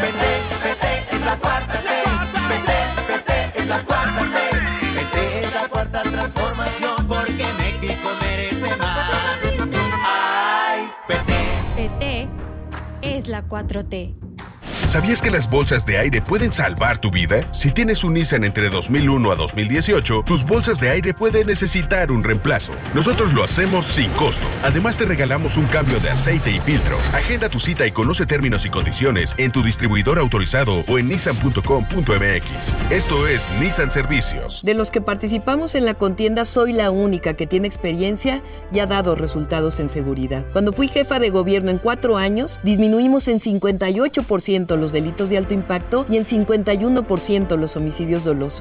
PT es la cuarta T. PT es la cuarta T. PT es la cuarta transformación porque México merece más. Ay, PT. PT es la 4T. ¿Sabías que las bolsas de aire pueden salvar tu vida? Si tienes un Nissan entre 2001 a 2018, tus bolsas de aire pueden necesitar un reemplazo. Nosotros lo hacemos sin costo. Además, te regalamos un cambio de aceite y filtro. Agenda tu cita y conoce términos y condiciones en tu distribuidor autorizado o en nissan.com.mx. Esto es Nissan Servicios. De los que participamos en la contienda, soy la única que tiene experiencia y ha dado resultados en seguridad. Cuando fui jefa de gobierno en 4 años, disminuimos en 58% los delitos de alto impacto y en 51% los homicidios dolosos.